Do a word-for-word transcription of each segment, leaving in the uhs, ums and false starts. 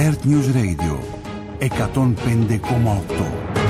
Earth News Radio εκατόν πέντε κόμμα οκτώ.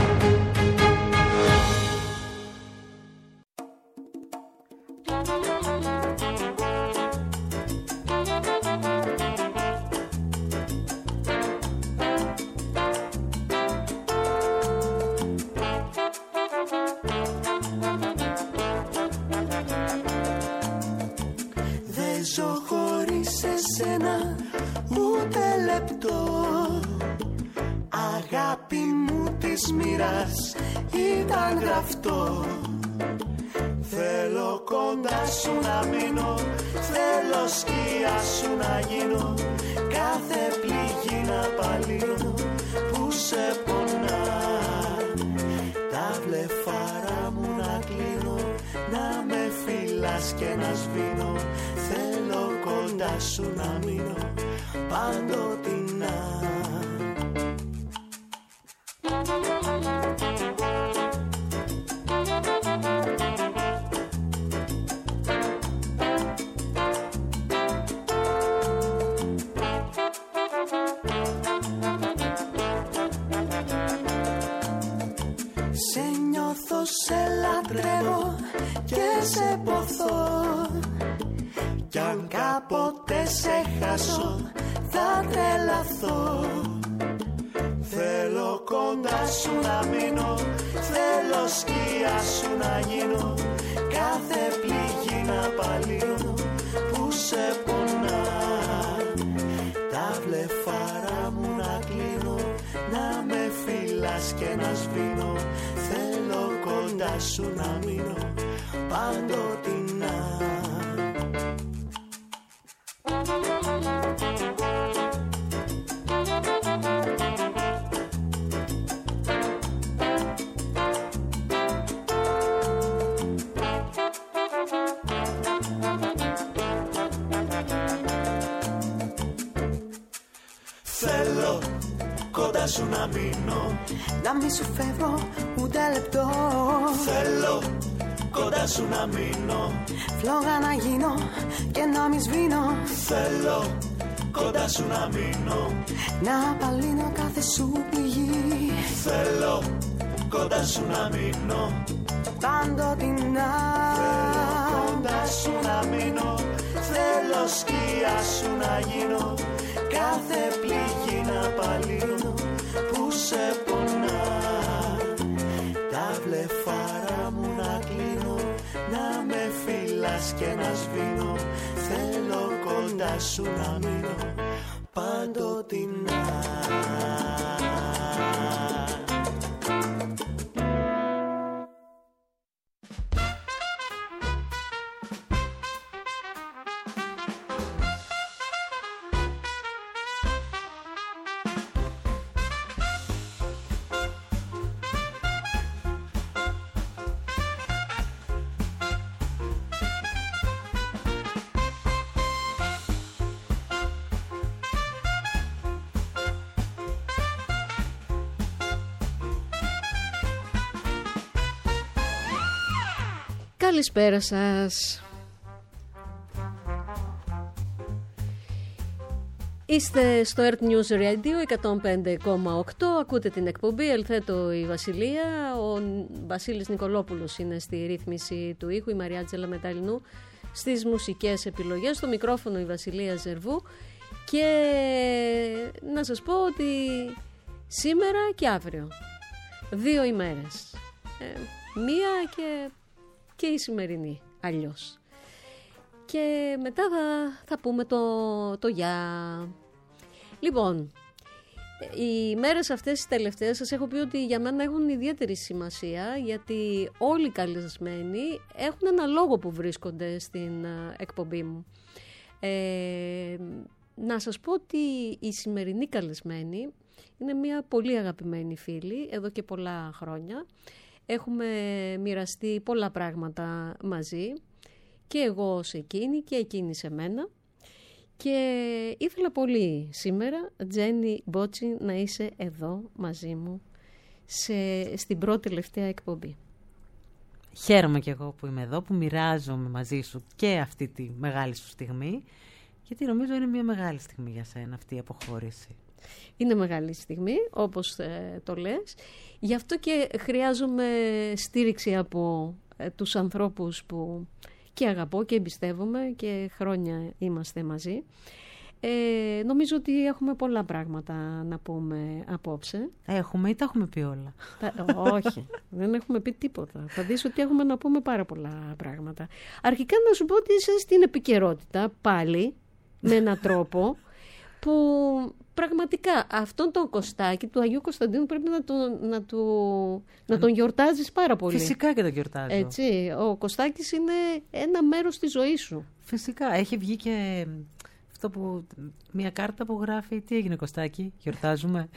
Θέλω κοντά σου να μείνω, να μη σου φεύγω ούτε λεπτό. Θέλω κοντά σου να μείνω, φλόγα να γίνω και να μη σβήνω. Θέλω κοντά σου να μείνω, να απαλύνω κάθε σου πληγή. Θέλω κοντά σου να μείνω, παντοτινά. Θέλω κοντά σου να μείνω, θέλω σκιά σου να γίνω, κάθε πληγή να απαλύνω που σε πονά. Τα βλεφάρα μου να κλείνω, να με φυλάς και να σβήνω. Θέλω κοντά σου να μείνω παντοτινά. Καλησπέρα σας. Είστε στο Earth News Radio εκατόν πέντε κόμμα οκτώ. Ακούτε την εκπομπή Ελθέτω η Βασιλεία. Ο Βασίλης Νικολόπουλος είναι στη ρύθμιση του ήχου, η Μαριάτζελα Μεταλλινού στις μουσικές επιλογές, στο μικρόφωνο η Βασιλεία Ζερβού. Και να σας πω ότι σήμερα και αύριο δύο ημέρες, ε, μία και και η σημερινή αλλιώς. Και μετά θα, θα πούμε το, το γεια. Λοιπόν, οι μέρες αυτές οι τελευταίες σας έχω πει ότι για μένα έχουν ιδιαίτερη σημασία, γιατί όλοι οι καλεσμένοι έχουν ένα λόγο που βρίσκονται στην εκπομπή μου. Ε, να σας πω ότι η σημερινή καλεσμένη είναι μια πολύ αγαπημένη φίλη εδώ και πολλά χρόνια. Έχουμε μοιραστεί πολλά πράγματα μαζί, και εγώ σε εκείνη και εκείνη σε μένα, και ήθελα πολύ σήμερα, Τζένι Μπότσι, να είσαι εδώ μαζί μου σε, στην πρώτη τελευταία εκπομπή. Χαίρομαι κι εγώ που είμαι εδώ, που μοιράζομαι μαζί σου και αυτή τη μεγάλη σου στιγμή, γιατί νομίζω είναι μια μεγάλη στιγμή για σένα αυτή η αποχώρηση. Είναι μεγάλη στιγμή, όπως ε, το λες. Γι' αυτό και χρειάζομαι στήριξη από ε, τους ανθρώπους που και αγαπώ και εμπιστεύομαι και χρόνια είμαστε μαζί. Ε, νομίζω ότι έχουμε πολλά πράγματα να πούμε απόψε. Έχουμε ή τα έχουμε πει όλα? Τα, όχι, δεν έχουμε πει τίποτα. Θα δεις ότι έχουμε να πούμε πάρα πολλά πράγματα. Αρχικά να σου πω ότι είσαι στην επικαιρότητα πάλι, με έναν τρόπο που πραγματικά αυτόν τον Κωστάκη του Αγίου Κωνσταντίνου πρέπει να τον, να του, να τον γιορτάζεις πάρα πολύ. Φυσικά και τον γιορτάζω. Έτσι, ο Κωστάκης είναι ένα μέρος της ζωής σου. Φυσικά, έχει βγει και αυτό που, μια κάρτα που γράφει τι έγινε Κωστάκη, γιορτάζουμε.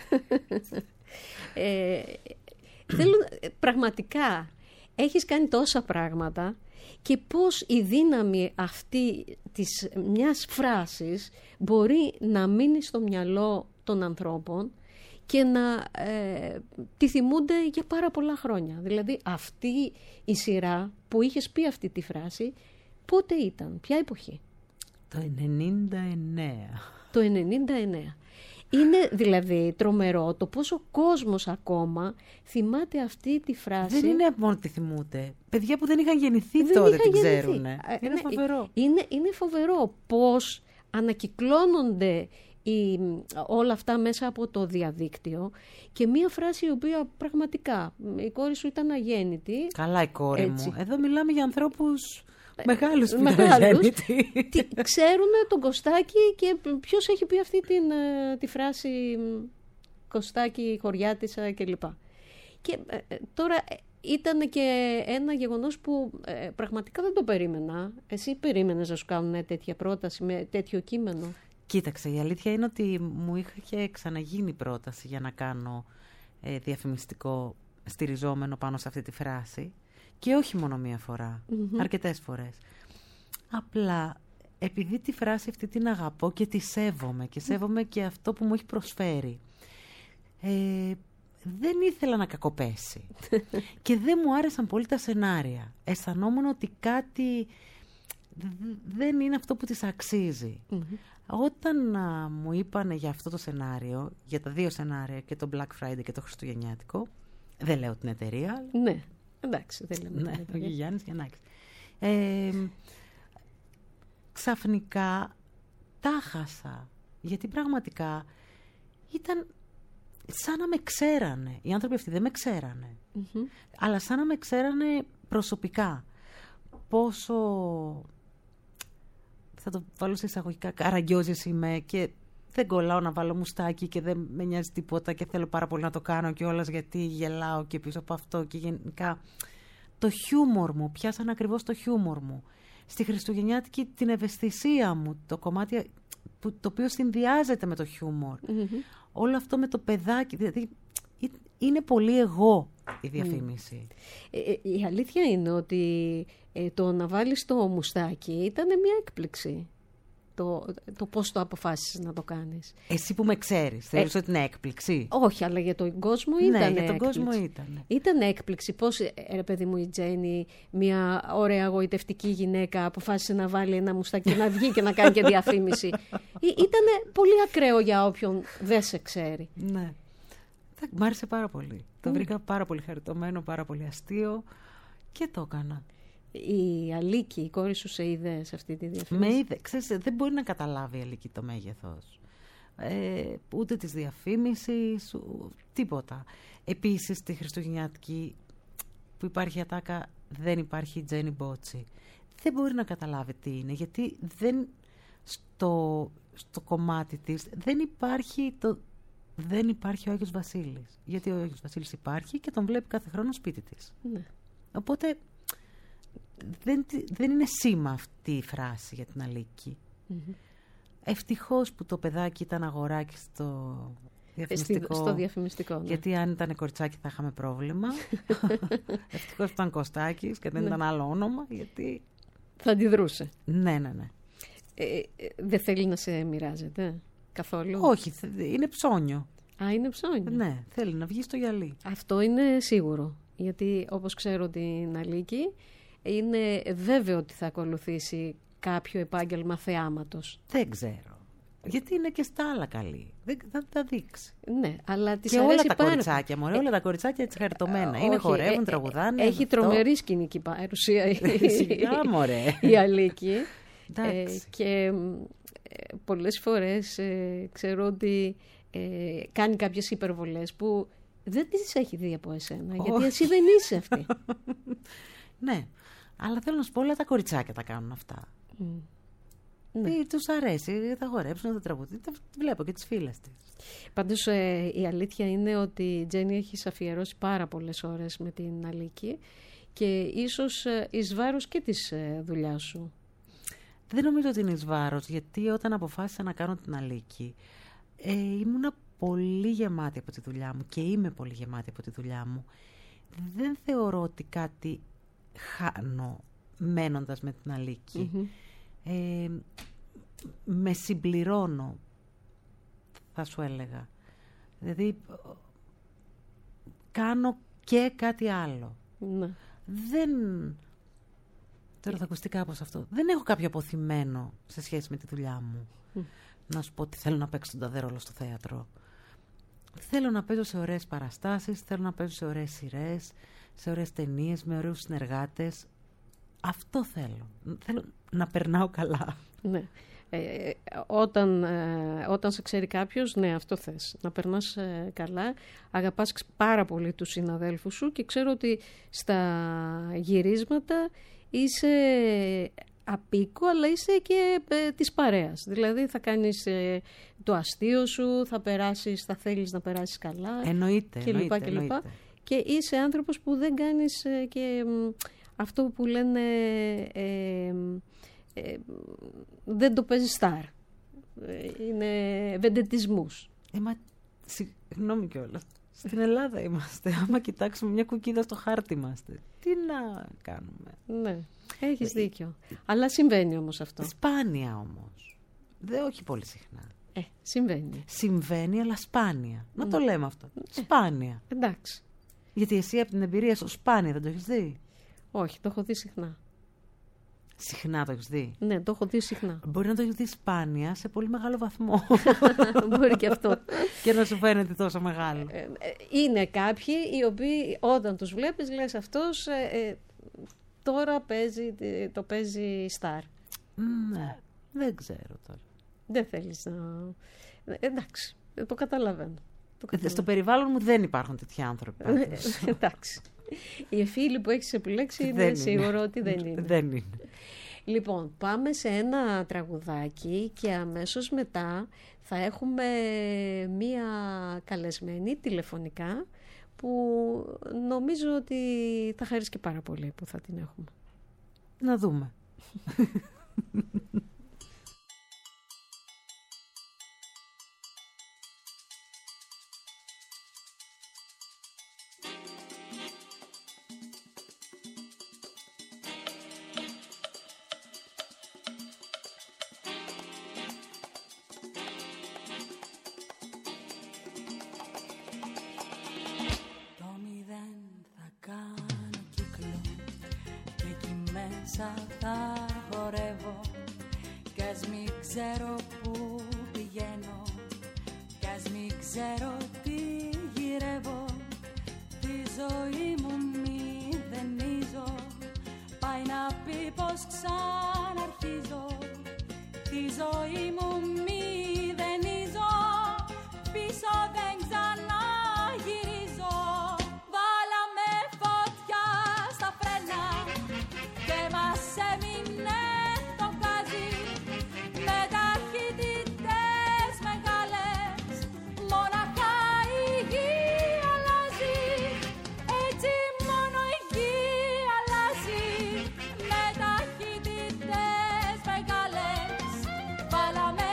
ε, θέλω, πραγματικά έχεις κάνει τόσα πράγματα και πώς η δύναμη αυτή της μιας φράσης μπορεί να μείνει στο μυαλό των ανθρώπων και να ε, τη θυμούνται για πάρα πολλά χρόνια. Δηλαδή αυτή η σειρά που είχες πει αυτή τη φράση, πότε ήταν, ποια εποχή? Το ενενήντα εννέα. Το ενενήντα εννέα. Είναι δηλαδή τρομερό το πόσο κόσμος ακόμα θυμάται αυτή τη φράση. Δεν είναι μόνο τη θυμούνται. Παιδιά που δεν είχαν γεννηθεί δεν τότε είχαν την γεννηθεί. ξέρουν. Είναι, είναι φοβερό. Είναι, είναι φοβερό πώς ανακυκλώνονται η, όλα αυτά μέσα από το διαδίκτυο και μία φράση η οποία πραγματικά η κόρη σου ήταν αγέννητη. Καλά η κόρη έτσι. μου. Εδώ μιλάμε για ανθρώπους μεγάλους που μεγάλους, τι, ξέρουν τον Κωστάκη και ποιος έχει πει αυτή την, τη φράση Κωστάκη, χωριάτισσα κλπ. Και ε, τώρα ήταν και ένα γεγονός που ε, πραγματικά δεν το περίμενα. Εσύ περίμενες να σου κάνουν τέτοια πρόταση με τέτοιο κείμενο? Κοίταξε, η αλήθεια είναι ότι μου είχε ξαναγίνει πρόταση για να κάνω ε, διαφημιστικό στηριζόμενο πάνω σε αυτή τη φράση. Και όχι μόνο μία φορά, mm-hmm. αρκετές φορές. Απλά, επειδή τη φράση αυτή την αγαπώ και τη σέβομαι και σέβομαι και αυτό που μου έχει προσφέρει, ε, δεν ήθελα να κακοπέσει. Και δεν μου άρεσαν πολύ τα σενάρια. Αισθανόμουν ότι κάτι δεν είναι αυτό που της αξίζει. Mm-hmm. Όταν α, μου είπανε για αυτό το σενάριο, για τα δύο σενάρια, και το Black Friday και το Χριστουγεννιάτικο, δεν λέω την εταιρεία, ναι. Εντάξει, δεν λέμε. Ναι, ο Γιάννης Γιαννάκης. Ε, ξαφνικά τα χάσα. Γιατί πραγματικά ήταν σαν να με ξέρανε. Οι άνθρωποι αυτοί δεν με ξέρανε. Mm-hmm. Αλλά σαν να με ξέρανε προσωπικά. Πόσο, θα το βάλω σε εισαγωγικά, καραγκιόζης είμαι και δεν κολλάω να βάλω μουστάκι και δεν με νοιάζει τίποτα και θέλω πάρα πολύ να το κάνω κιόλας γιατί γελάω και πίσω από αυτό και γενικά το χιούμορ μου, πιάσαν ακριβώς το χιούμορ μου. Στη Χριστουγεννιάτικη την ευαισθησία μου, το κομμάτι που, το οποίο συνδυάζεται με το χιούμορ. Mm-hmm. Όλο αυτό με το παιδάκι, δηλαδή είναι πολύ εγώ η διαφήμιση. Mm. Ε, η αλήθεια είναι ότι ε, το να βάλεις το μουστάκι ήταν μια έκπληξη. Το, το πώς το αποφάσισες να το κάνεις. Εσύ που με ξέρεις, ε, θεωρείς ότι είναι έκπληξη? Όχι, αλλά για τον κόσμο ήταν ναι, έκπληξη. για τον κόσμο ήταν. Ήταν έκπληξη. Πώς, ρε παιδί μου, η Τζέννη, μια ωραία γοητευτική γυναίκα, αποφάσισε να βάλει ένα μουστάκι να βγει και να κάνει και διαφήμιση. Ήταν πολύ ακραίο για όποιον δεν σε ξέρει. Ναι. Μ' άρεσε πάρα πολύ. Mm. Το βρήκα πάρα πολύ χαριτωμένο, πάρα πολύ αστείο και το έκανα. Η Αλίκη, η κόρη σου, σε είδε σε αυτή τη διαφήμιση? Με είδε. Ξέρεις, δεν μπορεί να καταλάβει η Αλίκη το μέγεθος. Ε, ούτε της διαφήμισης, ου, τίποτα. Επίσης, στη Χριστουγεννιάτικη που υπάρχει ατάκα, δεν υπάρχει Τζέννη Μπότσι. Δεν μπορεί να καταλάβει τι είναι, γιατί δεν, στο, στο κομμάτι της δεν υπάρχει, το, δεν υπάρχει ο Άγιος Βασίλης. Γιατί ο Άγιος Βασίλης υπάρχει και τον βλέπει κάθε χρόνο σπίτι της. Ναι. Οπότε Δεν, δεν είναι σήμα αυτή η φράση για την Αλίκη. Mm-hmm. Ευτυχώς που το παιδάκι ήταν αγοράκι στο διαφημιστικό. Στο διαφημιστικό, ναι. Γιατί αν ήταν κοριτσάκι θα είχαμε πρόβλημα. Ευτυχώς που ήταν Κωστάκης και δεν ναι. ήταν άλλο όνομα. Γιατί θα αντιδρούσε. Ναι, ναι, ναι. Ε, δεν θέλει να σε μοιράζεται καθόλου? Όχι, είναι ψώνιο. Α, είναι ψώνιο. Ναι, θέλει να βγει στο γυαλί. Αυτό είναι σίγουρο. Γιατί όπως ξέρω την Αλίκη, είναι βέβαιο ότι θα ακολουθήσει κάποιο επάγγελμα θεάματος. Δεν ξέρω. Γιατί είναι και στα άλλα καλή. Δεν θα τα δείξει. Ναι, αλλά της και αρέσει όλα τα πάρα... κοριτσάκια, μωρέ, όλα τα κοριτσάκια έτσι χαριτωμένα. Ε, είναι, όχι, χορεύουν, ε, τραγουδάνε. Έχει αυτό. τρομερή σκηνική παρουσία η, Σιγά, μωρέ. η Αλίκη. ε, και ε, πολλές φορές ε, ξέρω ότι ε, κάνει κάποιες υπερβολές που δεν τις έχει δει από εσένα. Γιατί όχι. εσύ δεν είσαι αυτή. Ναι, αλλά θέλω να σου πω, όλα τα κοριτσάκια τα κάνουν αυτά. Mm. Ναι. Τους αρέσει, θα χορέψουν, θα τραγουδούν. Τα βλέπω και τις φίλες της. Πάντως ε, η αλήθεια είναι ότι η Τζέννη έχει αφιερώσει πάρα πολλές ώρες με την Αλίκη και ίσως ε, εις βάρος και της ε, δουλειάς σου. Δεν νομίζω ότι είναι εις βάρος, γιατί όταν αποφάσισα να κάνω την Αλίκη ε, ήμουνα πολύ γεμάτη από τη δουλειά μου και είμαι πολύ γεμάτη από τη δουλειά μου. Δεν θεωρώ ότι κάτι χάνω μένοντας με την Αλίκη. Mm-hmm. Ε, με συμπληρώνω, θα σου έλεγα. Δηλαδή κάνω και κάτι άλλο. Ναι. Δεν... Τώρα θα ακουστεί κάπως αυτό. Δεν έχω κάποιο αποθυμένο σε σχέση με τη δουλειά μου. Mm. Να σου πω ότι θέλω να παίξω τον ταδέ ρόλο στο θέατρο. Θέλω να παίζω σε ωραίες παραστάσεις, θέλω να παίζω σε ωραίες σειρές, σε ωραίες ταινίες, με ωραίους συνεργάτες. Αυτό θέλω. Θέλω να περνάω καλά. Ναι. Ε, όταν, ε, όταν σε ξέρει κάποιος, ναι, αυτό θες. Να περνάς ε, καλά. Αγαπάς πάρα πολύ τους συναδέλφους σου και ξέρω ότι στα γυρίσματα είσαι απίκο, αλλά είσαι και ε, της παρέας. Δηλαδή θα κάνεις ε, το αστείο σου, θα περάσεις, θα θέλεις να περάσεις καλά. Εννοείται, και λοιπά, εννοείται, και λοιπά. εννοείται. Και είσαι άνθρωπος που δεν κάνεις ε, και ε, αυτό που λένε... Ε, Ε, δεν το παίζει στάρ. Ε, είναι βεντετισμούς. Ε, μα, συγγνώμη κιόλας. Στην Ελλάδα είμαστε. Άμα κοιτάξουμε μια κουκίδα στο χάρτη είμαστε. Τι να κάνουμε. Ναι, έχεις ε, δίκιο. Ε, Αλλά συμβαίνει όμως αυτό. Σπάνια όμως. Δεν, όχι πολύ συχνά. Ε, συμβαίνει. Συμβαίνει, αλλά σπάνια. Να mm. το λέμε αυτό. Ε, σπάνια. Εντάξει. Γιατί εσύ από την εμπειρία σου σπάνια δεν το έχεις δει. Όχι, το έχω δει συχνά. Συχνά το έχεις δει. Ναι, το έχω δει συχνά. Μπορεί να το έχεις δει σπάνια σε πολύ μεγάλο βαθμό. Μπορεί και αυτό. Και να σου φαίνεται τόσο μεγάλο. Είναι κάποιοι οι οποίοι όταν τους βλέπεις λες αυτός ε, ε, τώρα παίζει, το παίζει στάρ. Ναι, δεν ξέρω τώρα. Δεν θέλεις να... Εντάξει, το καταλαβαίνω. Το καταλαβαίνω. Στο περιβάλλον μου δεν υπάρχουν τέτοιοι άνθρωποι. Εντάξει. Οι φίλοι που έχεις επιλέξει είναι, είναι σίγουρο ότι δεν είναι. Δεν είναι. Λοιπόν, πάμε σε ένα τραγουδάκι και αμέσως μετά θα έχουμε μία καλεσμένη τηλεφωνικά που νομίζω ότι θα χαρίσει και πάρα πολύ που θα την έχουμε. Να δούμε. Θα χορεύω κι ας μην ξέρω που πηγαίνω κι ας μην ξέρω τι γυρεύω. Τη ζωή μου μηδενίζω, πάει να πει πως ξαναρχίζω. Τη ζωή μου μηδενίζω, πίσω δεν ξαναγυρίζω. Βάλαμε φωτιά στα φρένα και μας έμεινε το γκάζι με ταχύτητες μεγάλες, μοναχά η γη αλλάζει, έτσι μόνο η γη αλλάζει με ταχύτητες μεγάλες. Βάλαμε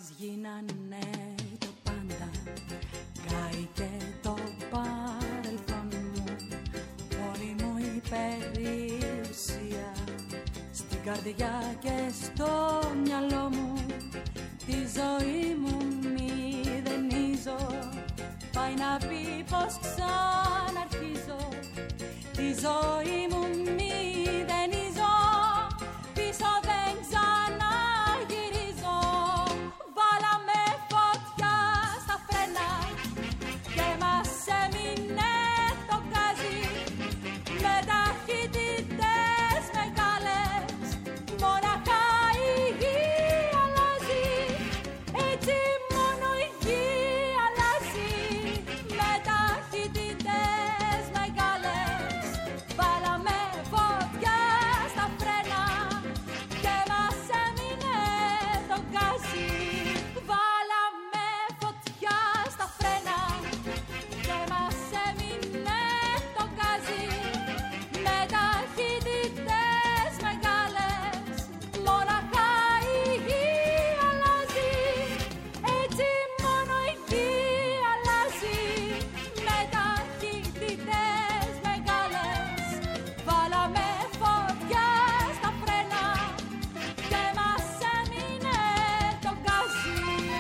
μας γίνανε το πάντα, καήκε το παρελθόν μου, όλη μου η περιουσία, στην καρδιά και στο μυαλό μου, τη ζωή μου μηδενίζω, πάει να πει πως ξαναρχίζω, τη ζωή μου μηδενίζω, πίσω δεν ξαναγυρίζω. Βάλαμε φωτιά στα φρένα και μας έμεινε το γκάζι, με ταχύτητες μεγάλες, μοναχά η γη αλλάζει, έτσι μόνο η γη αλλάζει, με ταχύτητες μεγάλες. Βάλαμε φωτιά στα φρένα και μας έμεινε το γκάζι. Βάλαμε φωτιά στα φρένα και μας έμεινε το γκάζι, με ταχύτητες μεγάλες, μοναχά η γη αλλάζει, έτσι μόνο η γη αλλάζει, με ταχύτητες μεγάλες. Βάλαμε φωτιά στα φρένα και μας έμεινε το γκάζι.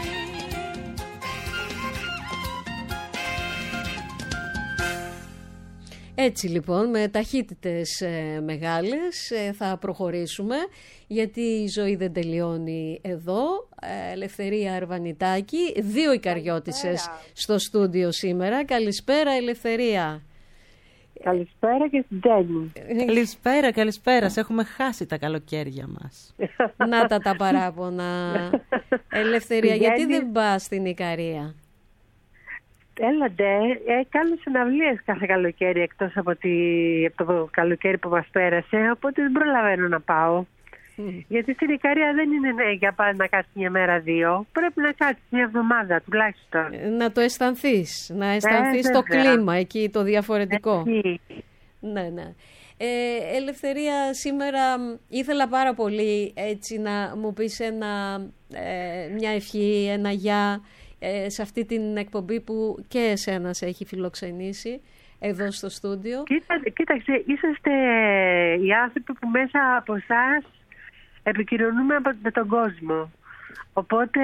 Έτσι λοιπόν, με ταχύτητες ε, μεγάλες ε, θα προχωρήσουμε, γιατί η ζωή δεν τελειώνει εδώ. Ε, Ελευθερία Αρβανιτάκη, δύο Ικαριώτισσες στο στούντιο σήμερα. Καλησπέρα Ελευθερία. Καλησπέρα και στην Τζέννη. Καλησπέρα, καλησπέρα. Σε έχουμε χάσει τα καλοκαίρια μας. Να τα τα παράπονα. Ελευθερία, γιατί δεν πας στην Ικαρία? Έλαντε, ε, κάνω συναυλίες κάθε καλοκαίρι εκτός από, τη, από το καλοκαίρι που μας πέρασε, οπότε δεν προλαβαίνω να πάω. Mm. Γιατί στην Ικαρία δεν είναι ναι, για πάλι να κάτσεις μια μέρα δύο. Πρέπει να κάτσεις μια εβδομάδα τουλάχιστον. Να το αισθανθείς, να αισθανθείς Ε, το βέβαια. κλίμα εκεί, το διαφορετικό. Έτσι. Ναι, ναι. Ε, Ελευθερία, σήμερα μ, ήθελα πάρα πολύ έτσι να μου πεις ένα, ε, μια ευχή, ένα γεια ε, σε αυτή την εκπομπή που και εσένα σε έχει φιλοξενήσει εδώ στο στούντιο. Κοίτα, κοίταξε, είσαστε οι άνθρωποι που μέσα από εσάς επικοινωνούμε με τον κόσμο. Οπότε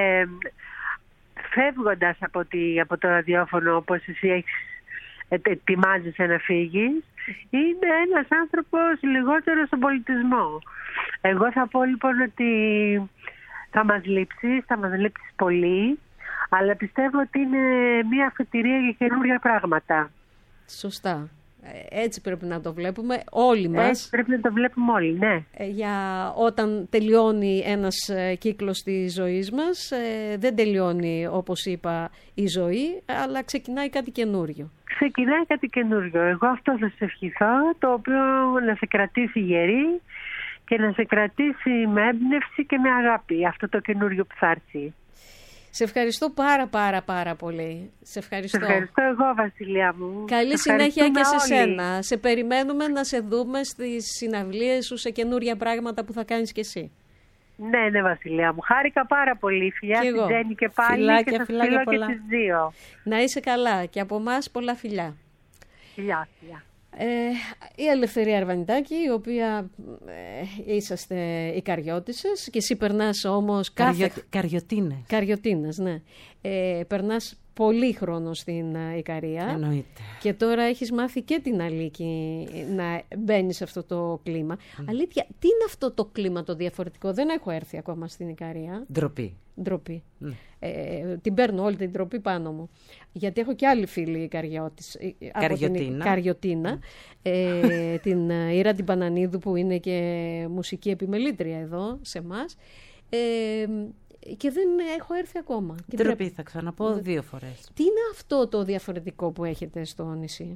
φεύγοντας από, τη, από το ραδιόφωνο, όπως εσύ έχεις, ετοιμάζεσαι να φύγεις, είναι ένας άνθρωπος λιγότερο στον πολιτισμό. Εγώ θα πω λοιπόν ότι θα μας λείψεις, θα μας λείψεις πολύ, αλλά πιστεύω ότι είναι μια αφετηρία για καινούργια πράγματα. Σωστά. Ε, Έτσι πρέπει να το βλέπουμε όλοι μας. Έτσι πρέπει να το βλέπουμε όλοι, ναι. Ε, Για όταν τελειώνει ένας ε, κύκλος της ζωής μας, ε, δεν τελειώνει όπως είπα η ζωή, αλλά ξεκινάει κάτι καινούριο. Ξεκινάει κάτι καινούριο. Εγώ αυτό θα σε ευχηθώ, το οποίο να σε κρατήσει γερή και να σε κρατήσει με έμπνευση και με αγάπη αυτό το καινούριο που θα έρθει. Σε ευχαριστώ πάρα πάρα πάρα πολύ. Σε ευχαριστώ. Σε ευχαριστώ εγώ, Βασιλιά μου. Καλή Σε συνέχεια και σε ευχαριστούμε όλοι. σένα. Σε περιμένουμε να σε δούμε στις συναυλίες σου, σε καινούρια πράγματα που θα κάνεις κι εσύ. Ναι, ναι, Βασιλιά μου. Χάρηκα πάρα πολύ. Φιλιά Κι στην εγώ. Τζέννη και πάλι Φιλάκια, και σας φιλάκια φιλώ και πολλά. τις δύο. Να είσαι καλά και από εμάς πολλά φιλιά. Φιλιά, φιλιά. Ε, η Ελευθερία Αρβανιτάκη, η οποία ε, είσαστε Ικαριώτισσες και εσύ περνάς όμως κάθε... Καριο... Καριωτίνες. Καριωτίνες, ναι. Ε, περνάς πολύ χρόνο στην ε, Ικαρία. Εννοείται. Και τώρα έχεις μάθει και την Αλίκη να μπαίνει σε αυτό το κλίμα. Mm. Αλήθεια, τι είναι αυτό το κλίμα το διαφορετικό? Δεν έχω έρθει ακόμα στην Ικαρία. Ντροπή. Ντροπή. Mm. Ε, την παίρνω όλη την ντροπή πάνω μου. Γιατί έχω και άλλη φίλη Καριώτης, από Καριωτίνα. την Καριωτίνα, ε, την Ήρα την Πανανίδου, που είναι και μουσική επιμελήτρια εδώ σε εμάς. Ε, και δεν έχω έρθει ακόμα. Και Ντροπή, πρέπει... θα ξαναπώ δύο φορές. Τι είναι αυτό το διαφορετικό που έχετε στο νησί?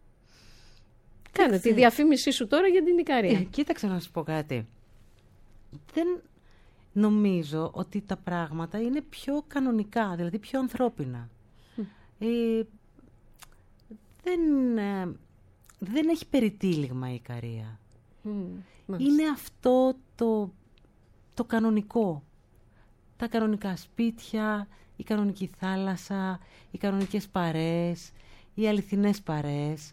Κάνε τη διαφήμισή σου τώρα για την Ικαρία. Ε, κοίταξε να σου πω κάτι. Δεν νομίζω ότι τα πράγματα είναι πιο κανονικά, δηλαδή πιο ανθρώπινα. Mm. Ε, δεν, ε, δεν έχει περιτύλιγμα η Ικαρία. Mm, είναι αυτό το, το κανονικό. τα κανονικά σπίτια, η κανονική θάλασσα, οι κανονικές παρέες, οι αληθινές παρέες.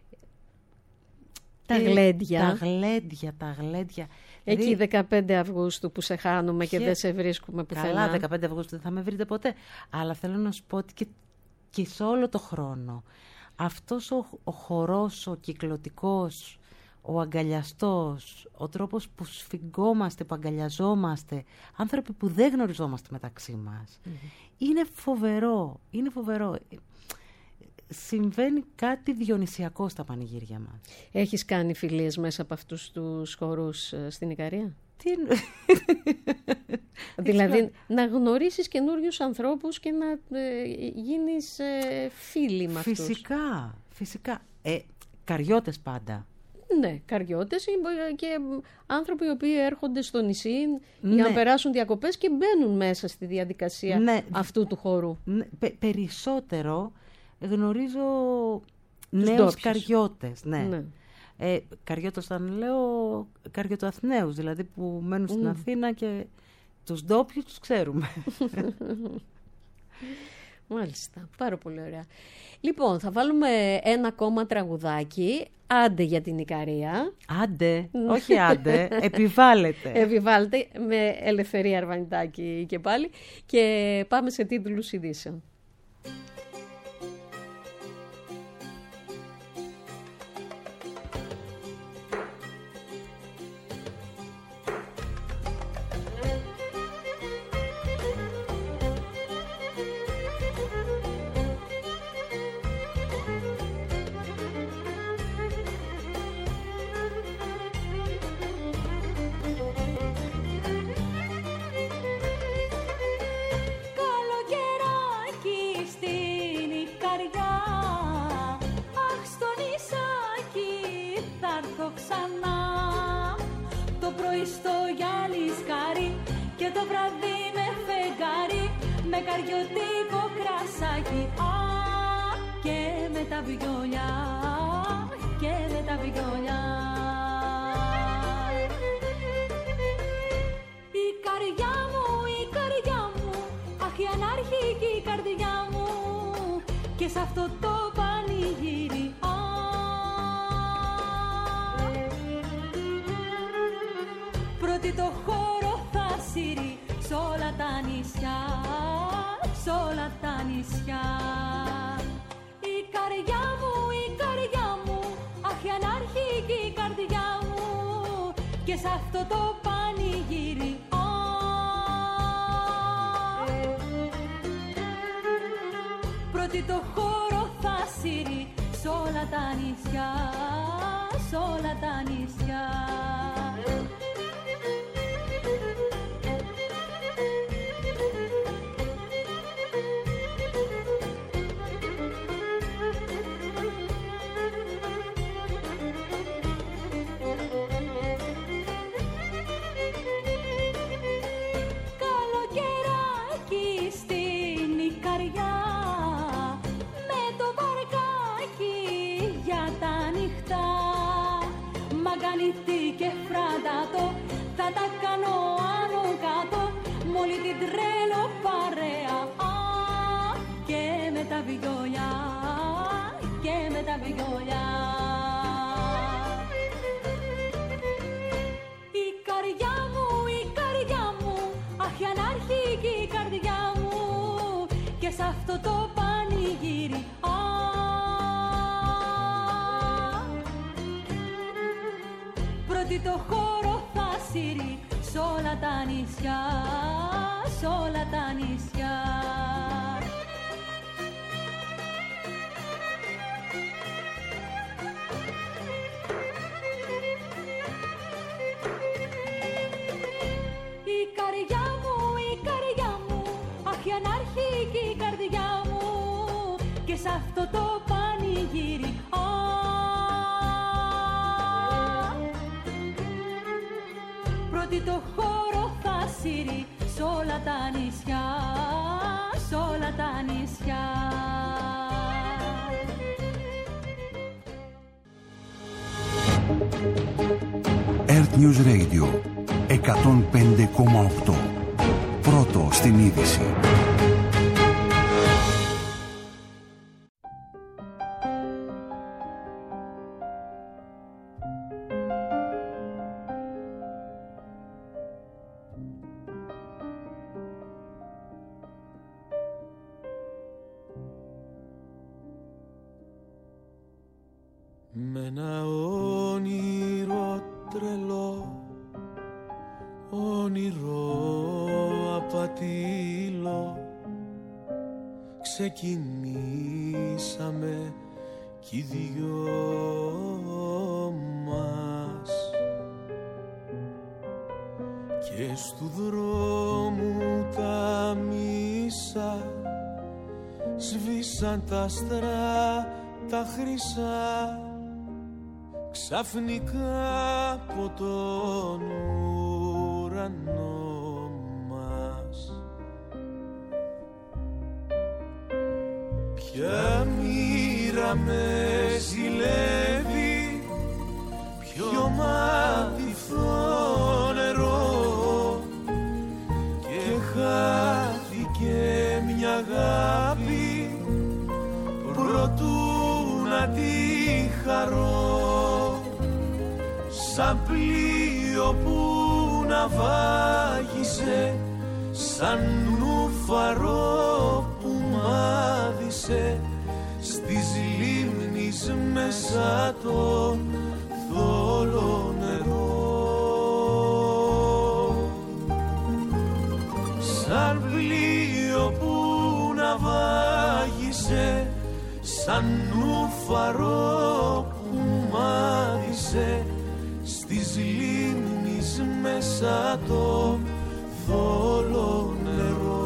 Τα γλέντια. Τα γλέντια, τα γλέντια. Εκεί δηλαδή, δεκαπέντε Αυγούστου που σε χάνουμε και, και δεν σε βρίσκουμε πουθενά. Καλά, δεκαπέντε Αυγούστου δεν θα με βρείτε ποτέ. Αλλά θέλω να σου πω ότι και, και σε όλο το χρόνο αυτός ο, ο χορός, ο κυκλωτικός, ο αγκαλιαστός, ο τρόπος που σφιγγόμαστε, που αγκαλιαζόμαστε, άνθρωποι που δεν γνωριζόμαστε μεταξύ μας, mm-hmm. είναι φοβερό, είναι φοβερό. Συμβαίνει κάτι διονυσιακό στα πανηγύρια μας. Έχεις κάνει φιλίες μέσα από αυτούς τους χορούς στην Ικαρία? Τι... δηλαδή να γνωρίσεις καινούριους ανθρώπους και να ε, γίνεις ε, φίλη με αυτούς. Φυσικά, φυσικά. Ε, καριώτες πάντα. Ναι, καριώτες και άνθρωποι οι οποίοι έρχονται στο νησί ναι. για να περάσουν διακοπές και μπαίνουν μέσα στη διαδικασία ναι. αυτού του χορού. Ναι, πε, περισσότερο γνωρίζω νέους καριώτες. Ναι. Ναι. Ε, καριώτες όταν λέω καριωτοαθνέους, δηλαδή που μένουν στην mm. Αθήνα και τους ντόπιους τους ξέρουμε. Μάλιστα, πάρα πολύ ωραία. Λοιπόν, θα βάλουμε ένα ακόμα τραγουδάκι. Άντε για την Ικαρία. Άντε, όχι άντε, επιβάλλεται. Επιβάλλεται με Ελευθερία Αρβανιτάκη και πάλι. Και πάμε σε τίτλους ειδήσεων. Earth News Radio εκατόν πέντε κόμμα οκτώ. πρώτο στην είδηση. Με ένα όνειρο τρελό, όνειρο απατήλο, ξεκινήσαμε κι οι δυο μας, και στου δρόμου τα μίσα σβήσαν τα άστρα τα χρυσά, ξαφνικά από τον ουρανό μας. Ποια μοίρα με ζηλεύει, ποιο μάτιθο νερό, και χάθηκε μια αγάπη προτού να τη χαρώ, σαν πλοίο που να βάγισε, σαν νουφαρό που μάδισε στις λίμνης μέσα το θόλο νερό. Σαν πλοίο που να βάγισε, σαν νουφαρό που μάδισε στις λίμνης μέσα το θόλο νερό.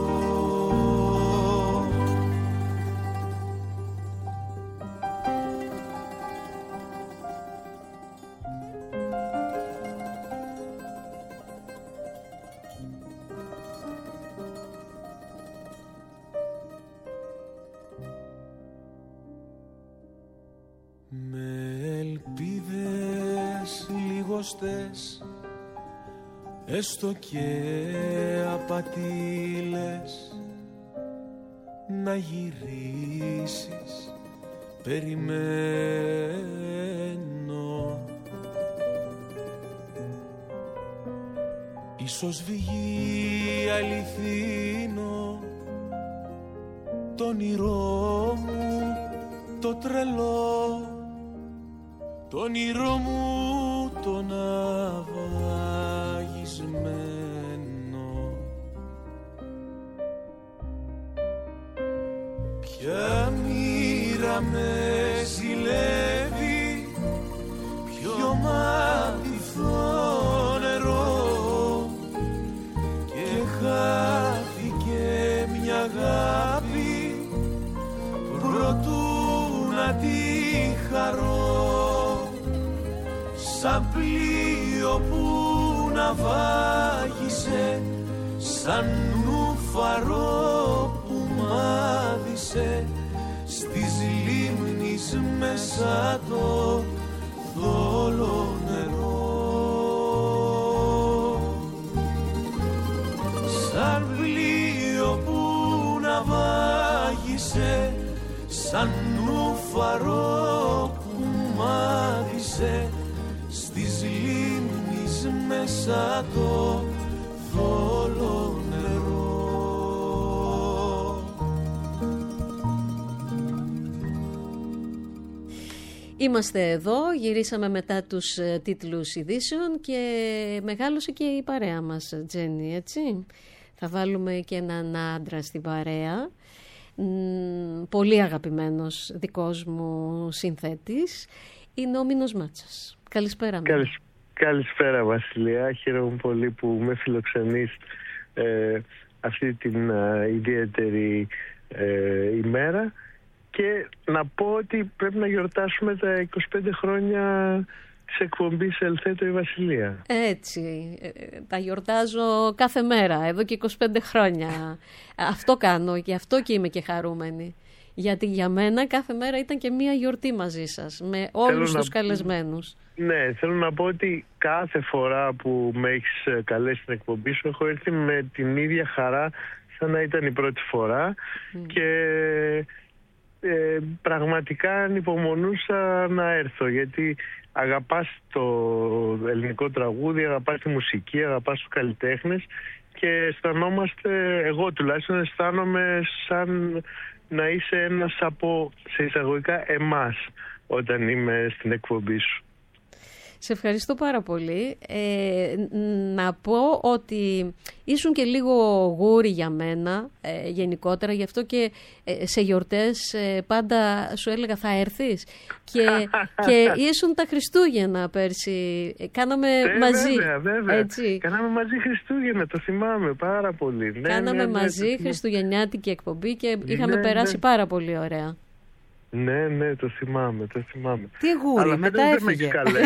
Με ελπίδες λιγοστές, έστω και απατήλες, να γυρίσεις περιμένω. Ίσως βγει αληθινό το όνειρό μου το τρελό, το όνειρό μου το ναυαγισμένο. Ποια μοίρα με ζηλεύει, ποιο μάτιθο νερό, και χάθηκε μια αγάπη προτού να τη χαρώ, σαν πλοίο που να βάγισε, σαν νουφαρό που μάδισε στις λίμνης μέσα το θόλο νερό. Σαν πλοίο που να βάγισε, σαν νουφαρό που μάδισε στις λίμνης μέσα το θόλο νερό. Είμαστε εδώ, γυρίσαμε μετά τους ε, τίτλους ειδήσεων και μεγάλωσε και η παρέα μας, Τζέννη, έτσι. Θα βάλουμε και έναν άντρα στην παρέα, Μ, πολύ αγαπημένος δικός μου συνθέτης, είναι ο Μίνος Μάτσας. Καλησπέρα. Καλησ... Καλησπέρα Βασιλεία, χαίρομαι πολύ που με φιλοξενείς ε, αυτή την ε, ιδιαίτερη ε, ημέρα, και να πω ότι πρέπει να γιορτάσουμε τα είκοσι πέντε χρόνια της εκπομπής Ελθέτω η Βασιλεία. Έτσι, τα γιορτάζω κάθε μέρα, εδώ και είκοσι πέντε χρόνια. Αυτό κάνω και αυτό και είμαι και χαρούμενη. Γιατί για μένα κάθε μέρα ήταν και μία γιορτή μαζί σας, με όλους τους να... καλεσμένους. Ναι, θέλω να πω ότι κάθε φορά που με έχεις καλέσει στην εκπομπή σου έχω έρθει με την ίδια χαρά σαν να ήταν η πρώτη φορά mm. και ε, πραγματικά ανυπομονούσα να έρθω, γιατί αγαπάς το ελληνικό τραγούδι, αγαπάς τη μουσική, αγαπάς τους καλλιτέχνες και αισθανόμαστε, εγώ τουλάχιστον αισθάνομαι σαν να είσαι ένας από, σε εισαγωγικά, εμάς όταν είμαι στην εκπομπή σου. Σε ευχαριστώ πάρα πολύ. Ε, να πω ότι ήσουν και λίγο γούρι για μένα ε, γενικότερα, γι' αυτό και ε, σε γιορτές ε, πάντα σου έλεγα θα έρθεις και, και ήσουν τα Χριστούγεννα πέρσι. Κάναμε ε, μαζί. Βέβαια, βέβαια. Έτσι. Κάναμε μαζί Χριστούγεννα, το θυμάμαι πάρα πολύ. Κάναμε ναι, ναι, μαζί ναι, χριστουγεννιάτικη εκπομπή και είχαμε ναι, περάσει ναι. πάρα πολύ ωραία. Ναι, ναι, το θυμάμαι, το θυμάμαι. Τι γούρι, αλλά μετά έφυγε.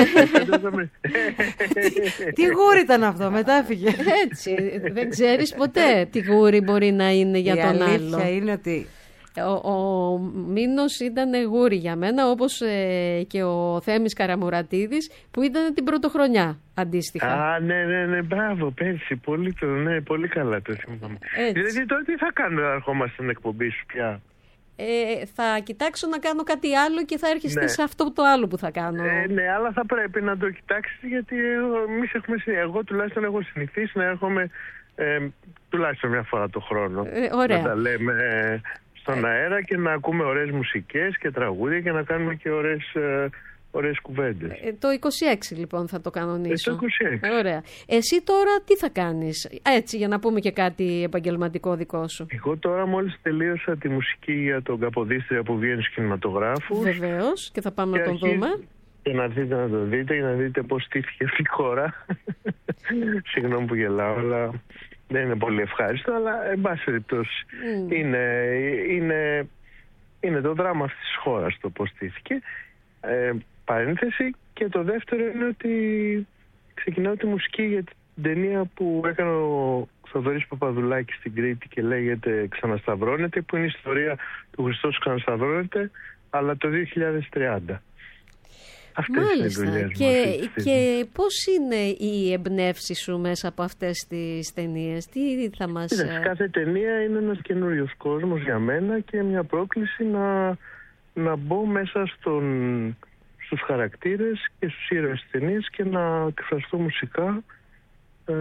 Τι γούρι ήταν αυτό, μετά έφυγε. Έτσι, δεν ξέρεις ποτέ τι γούρι μπορεί να είναι για η τον άλλο. Η αλήθεια είναι ότι... Ο, ο Μήνος ήταν γούρι για μένα, όπως ε, και ο Θέμης Καραμουρατίδης που ήταν την πρωτοχρονιά αντίστοιχα. Α, ναι, ναι, ναι, μπράβο, πέρσι, πολύ, το, ναι, πολύ καλά το θυμάμαι. Δηλαδή τώρα τι θα κάνουμε να ερχόμαστε στην εκπομπή σου πια? Ε, θα κοιτάξω να κάνω κάτι άλλο και θα έρχεστε ναι. σε αυτό το άλλο που θα κάνω. Ε, ναι, αλλά θα πρέπει να το κοιτάξεις, γιατί εμείς έχουμε, εγώ τουλάχιστον έχω συνηθίσει να έρχομαι ε, τουλάχιστον μια φορά το χρόνο. Ε, ωραία. Να τα λέμε ε, στον ε. αέρα και να ακούμε ωραίες μουσικές και τραγούδια και να κάνουμε και ωραίες... Ε, ωραίες κουβέντες. Ε, το είκοσι έξι λοιπόν θα το κανονίσω. Ε, το είκοσι έξι. Ωραία. Εσύ τώρα τι θα κάνεις, έτσι για να πούμε και κάτι επαγγελματικό δικό σου? Εγώ τώρα μόλις τελείωσα τη μουσική για τον Καποδίστρια που βγαίνει στους κινηματογράφους. Βεβαίως, και θα πάμε και να τον αρχίζει... δούμε. Και να δείτε να το δείτε, για να δείτε πώς στήθηκε αυτή η χώρα. Συγγνώμη που γελάω, αλλά δεν είναι πολύ ευχάριστο, αλλά εν πάση περιπτώσει mm. είναι, είναι, είναι το δράμα αυτής της χώρας το πώς στήθηκε. Ε, παρένθεση, και το δεύτερο είναι ότι ξεκινάω τη μουσική για την ταινία που έκανε ο Θοδωρής Παπαδουλάκης στην Κρήτη και λέγεται «Ξανασταυρώνεται», που είναι η ιστορία του Χριστός Ξανασταυρώνεται, αλλά το δύο χιλιάδες τριάντα. Αυτές Μάλιστα. Είναι οι και, και πώς είναι η εμπνεύση σου μέσα από αυτές τις ταινίες? Τι θα μας... Είδες, κάθε ταινία είναι ένας καινούριος κόσμος για μένα και μια πρόκληση να, να μπω μέσα στον... στους χαρακτήρες και στους ήρωες της ταινίας και να εκφραστώ μουσικά. Ε,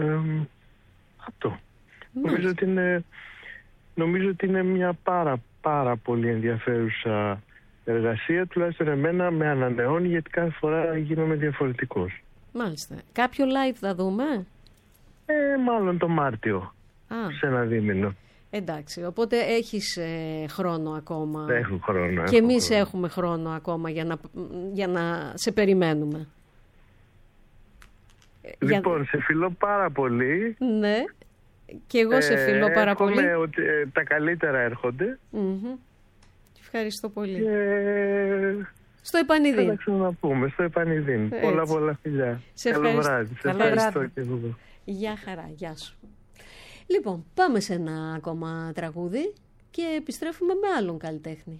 αυτό. Νομίζω ότι, είναι, νομίζω ότι είναι μια πάρα πάρα πολύ ενδιαφέρουσα εργασία, τουλάχιστον εμένα με ανανεώνει, γιατί κάθε φορά γίνομαι διαφορετικός. Μάλιστα. Κάποιο live θα δούμε? Ε, μάλλον το Μάρτιο, Α. σε ένα δίμηνο. Εντάξει, οπότε έχεις ε, χρόνο ακόμα. Έχω χρόνο. Και εμείς χρόνο. έχουμε χρόνο ακόμα για να, για να σε περιμένουμε. Λοιπόν, για... σε φιλώ πάρα πολύ. Ναι, και εγώ σε φιλώ ε, πάρα πολύ. Ότι ε, τα καλύτερα έρχονται. Mm-hmm. Ευχαριστώ πολύ. Και... Στο επανειδήν. Θα ξαναπούμε, στο επανειδήν. Πολλά πολλά φιλιά. Σε Καλό ευχαριστώ. βράδυ. Σε ευχαριστώ και εγώ. Γεια χαρά, γεια σου. Λοιπόν, πάμε σε ένα ακόμα τραγούδι και επιστρέφουμε με άλλον καλλιτέχνη.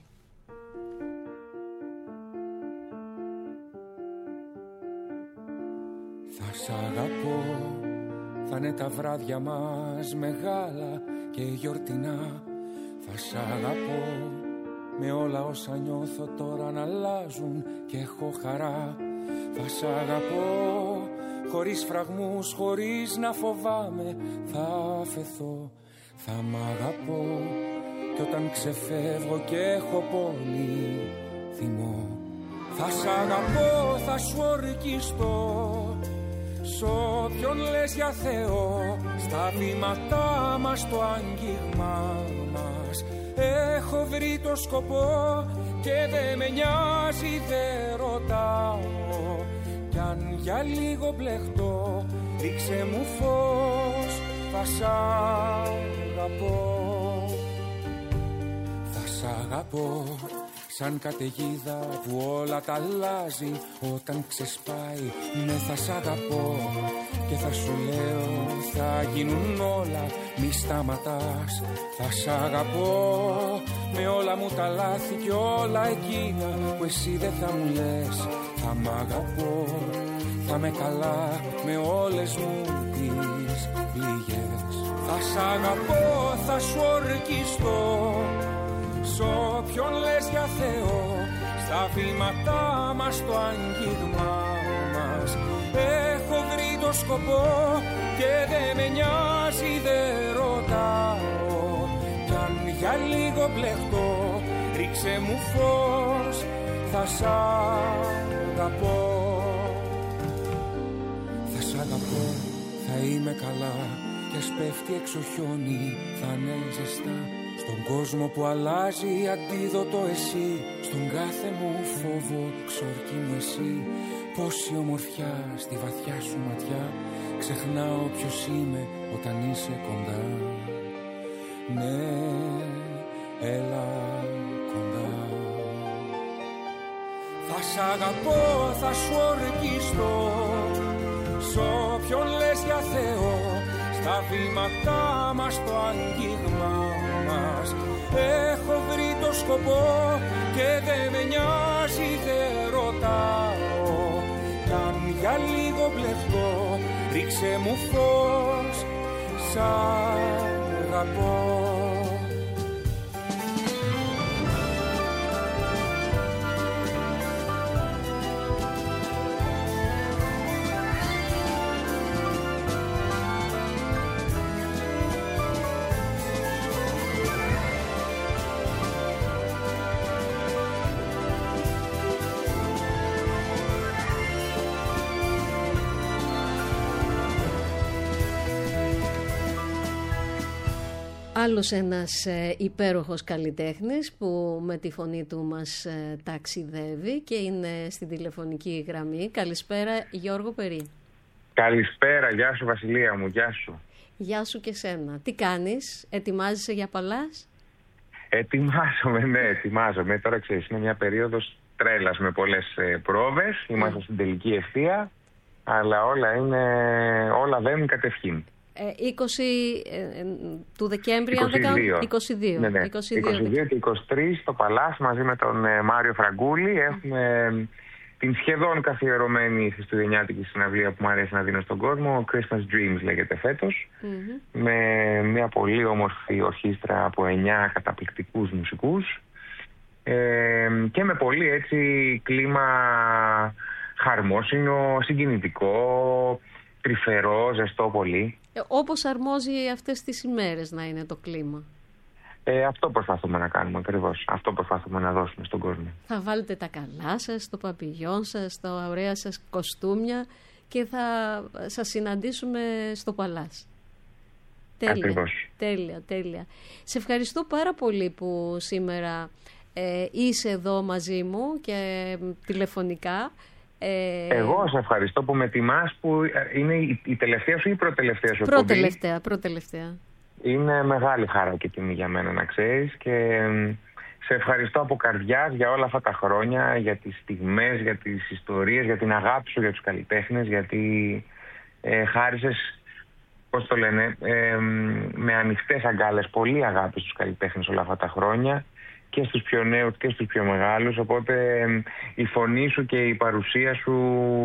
Θα σ' αγαπώ, θα είναι τα βράδια μας μεγάλα και γιορτινά. Θα σ' αγαπώ, με όλα όσα νιώθω τώρα να αλλάζουν και έχω χαρά. Θα σ' αγαπώ, χωρίς φραγμούς, χωρίς να φοβάμαι, θα αφεθώ. Θα μ' αγαπώ κι όταν ξεφεύγω και έχω πολύ θυμό. Θα σ' αγαπώ, θα σου ορκιστώ, σ' όποιον λες για Θεό, στα βήματά μας, το άγγιγμά μας. Έχω βρει το σκοπό και δε με νοιάζει, δε ρωτάω. Κι αν για λίγο μπλεχτώ, ρίξε μου φως, θα σ' αγαπώ. Θα σ' αγαπώ, σαν καταιγίδα που όλα τα αλλάζει όταν ξεσπάει. Ναι, θα σ' αγαπώ και και θα σου λέω θα γίνουν όλα, μη σταματάς. Θα σ' αγαπώ με όλα μου τα λάθη και όλα εκείνα που εσύ δεν θα μου λες. Θα μ' αγαπώ, θα με καλά με όλες μου τις πληγές. Θα σ' αγαπώ, θα σου ορκιστώ σ' όποιον λες για Θεό. Στα βήματά μας, το άγγιγμά μας έχω βρει το σκοπό και δεν με νοιάζει, δεν ρωτάω. Κι αν για λίγο μπλεχτώ, ρίξε μου φως, θα σ' αγαπώ. Θα σ' αγαπώ, θα είμαι καλά κι ας πέφτει έξω χιόνι, θα είναι ζεστά. Στον κόσμο που αλλάζει αντίδοτο εσύ, στον κάθε μου φόβο ξορκί μου εσύ. Πόση ομορφιά στη βαθιά σου ματιά, ξεχνάω ποιος είμαι όταν είσαι κοντά. Ναι, έλα κοντά. Θα σ' αγαπώ, θα σου ορκιστώ σ' όποιον λες για Θεό. Στα βήματά μας, το άγγιγμά μας έχω βρει το σκοπό και δεν με νοιάζει, δεν ρωτάω. Κι αν για λίγο μπλεχτώ, ρίξε μου φως, σ' αγαπώ. Άλλος ένας ε, υπέροχος καλλιτέχνης που με τη φωνή του μας ε, ταξιδεύει και είναι στην τηλεφωνική γραμμή. Καλησπέρα Γιώργο Περί. Καλησπέρα, γεια σου Βασιλεία μου, γεια σου. Γεια σου και σένα. Τι κάνεις, ετοιμάζεσαι για Παλάς? Ετοιμάζομαι, ναι, ετοιμάζομαι. Τώρα ξέρεις, είναι μια περίοδος τρέλας με πολλές ε, πρόβες. Είμαστε mm. στην τελική ευθεία, αλλά όλα, είναι, όλα βαίνουν κατευχήν. είκοσι ε, του Δεκέμβρη, είκοσι δύο. είκοσι δύο. Ναι, ναι. είκοσι δύο, είκοσι δύο και είκοσι τρεις στο Παλάς μαζί με τον ε, Μάριο Φραγκούλη. Έχουμε ε, την σχεδόν καθιερωμένη χριστουγεννιάτικη συναυλία που μου αρέσει να δίνω στον κόσμο. Christmas Dreams λέγεται φέτος. Mm-hmm. Με μια πολύ όμορφη ορχήστρα από εννιά καταπληκτικούς μουσικούς. Ε, και με πολύ έτσι κλίμα χαρμόσυνο, συγκινητικό, τρυφερό, ζεστό πολύ. Ε, όπως αρμόζει αυτές τις ημέρες να είναι το κλίμα. Ε, αυτό προσπαθούμε να κάνουμε ακριβώς. Αυτό προσπαθούμε να δώσουμε στον κόσμο. Θα βάλετε τα καλά σας, το παπηγιόν σας, τα ωραία σας κοστούμια και θα σας συναντήσουμε στο Παλάς. Τέλεια, ακριβώς. τέλεια, τέλεια. Σε ευχαριστώ πάρα πολύ που σήμερα ε, είσαι εδώ μαζί μου και ε, τηλεφωνικά. Εγώ σε ευχαριστώ που με τιμάς, που είναι η τελευταία σου ή η προτελευταία σου Προτελευταία, προτελευταία. Είναι μεγάλη χαρά και τιμή για μένα να ξέρεις και σε ευχαριστώ από καρδιάς για όλα αυτά τα χρόνια, για τις στιγμές, για τις ιστορίες, για την αγάπη σου για τους καλλιτέχνες, γιατί ε, χάρισες, πώς το λένε, ε, με ανοιχτές αγκάλες πολύ αγάπη στους καλλιτέχνες όλα αυτά τα χρόνια, και στους πιο νέους και στους πιο μεγάλους, οπότε η φωνή σου και η παρουσία σου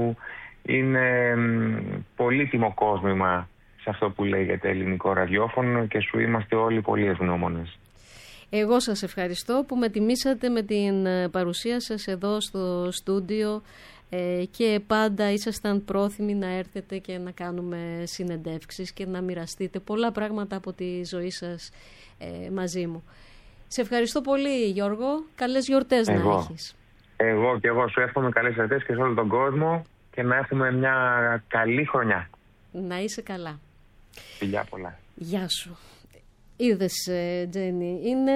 είναι πολύτιμο κόσμημα σε αυτό που λέγεται ελληνικό ραδιόφωνο και σου είμαστε όλοι πολύ ευγνώμονες. Εγώ σας ευχαριστώ που με τιμήσατε με την παρουσία σας εδώ στο στούντιο ε, και πάντα ήσασταν πρόθυμοι να έρθετε και να κάνουμε συνεντεύξεις και να μοιραστείτε πολλά πράγματα από τη ζωή σας ε, μαζί μου. Σε ευχαριστώ πολύ Γιώργο, καλές γιορτές εγώ, να έχεις. Εγώ και εγώ σου εύχομαι καλές γιορτές και σε όλο τον κόσμο και να έχουμε μια καλή χρονιά. Να είσαι καλά. Φιλιά πολλά. Γεια σου. Είδες Τζένι, είναι